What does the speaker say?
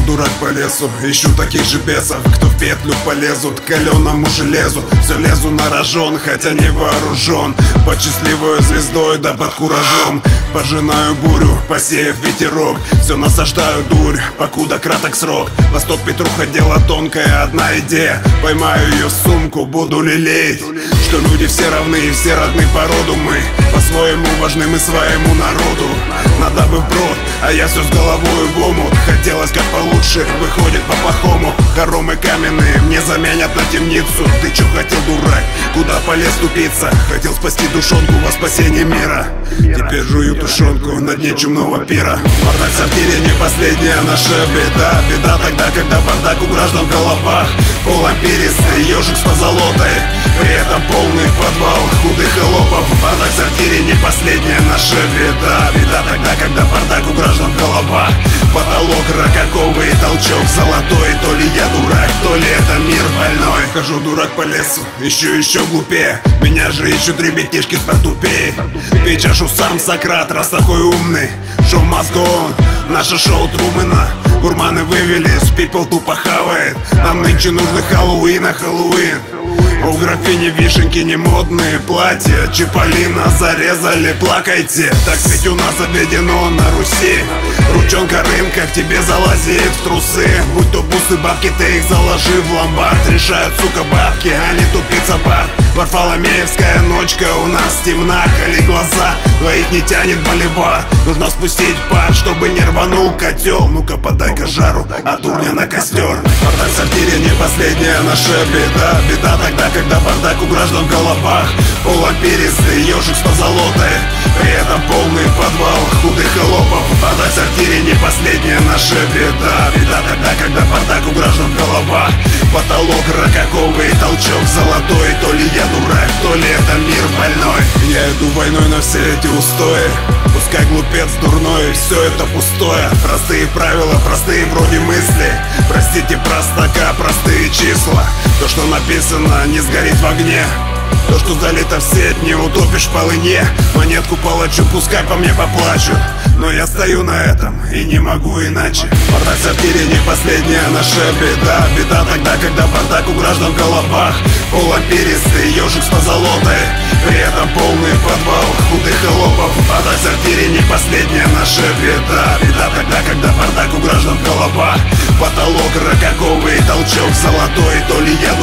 дурак по лесу, ищу таких же бесов, кто в петлю полезут к каленому железу. Все лезу на рожон, хотя не вооружен, под счастливой звездой да под куражом. Пожинаю бурю, посеяв ветерок, все насаждаю дурь, покуда краток срок. Восток Петруха, дело тонкое, одна идея. Поймаю ее в сумку, буду лелеять, что люди все равны и все родны по роду. Мы по-своему важны, мы своему народу. Надо бы вброд, а я все с головой в омут. Хотелось как получше, выходит по-плохому. Хоромы каменные мне заменят на темницу. Ты чё хотел, дурак? Куда полез тупица? Хотел спасти душонку во спасение мира. Теперь жую тушенку на дне чумного пира. Бардак в сортире не последняя наша беда. Беда тогда, когда бардак у граждан в головах. Полуамперистый ежик с позолотой, при этом полный подвал худых холопов. Бардак в сортире не последняя наша беда. Беда тогда, когда бардак у граждан в головах. Потолок ракаковый, толчок золотой. То ли я дурак, то ли это мир больной. Хожу дурак по лесу, ищу еще глупее. Меня же ищут ребятишки портупее. Пей чашу сам Сократ, раз такой умный. Шоу must go on, наше шоу Трумэна. Гурманы вывелись, people тупо хавает. Нам нынче нужно Хэллоуин, а Хэллоуин. У графини вишенки не модные платья. Чиполлино зарезали, плакайте. Так ведь у нас обведено на Руси. Ручонка рынка к тебе залазит в трусы. Будь то бусы, бабки, ты их заложи в ломбард. Решают, сука, бабки, а не тупица бар. Варфоломеевская ночка у нас темна. Кали глаза, двоих не тянет боливар. Нужно спустить пар, чтобы не рванул котел. Ну-ка подай-ка жару, от угля на костер. Бардак в сортире не последняя наша беда. Беда тогда, когда бардак у граждан в головах. Полуамперистый ежик с позолотой, при этом полный подвал худых холопов. Бардак в сортире не последняя наша беда. Беда тогда, когда бардак у граждан в головах. Потолок ракаковый, толчок золотой. То ли я дурак, то ли это мир больной. Я иду войной на все эти устои. Пускай глупец дурной, все это пустое. Простые правила, простые вроде мысли. Простите, простака, простые числа. То, что написано, не сгорит в огне. То, что залито в сеть, не утопишь в полыне. Монетку палачу, пускай по мне поплачут, но я стою на этом и не могу иначе. Бардак в сортире не последняя наша беда. Беда тогда, когда бардак у граждан в головах. Полуамперистый ежик с позолотой, при этом полный подвал худых холопов. Бардак в сортире не последняя наша беда. Беда тогда, когда бардак у граждан в головах. Потолок ракаковый, толчок золотой. То ли я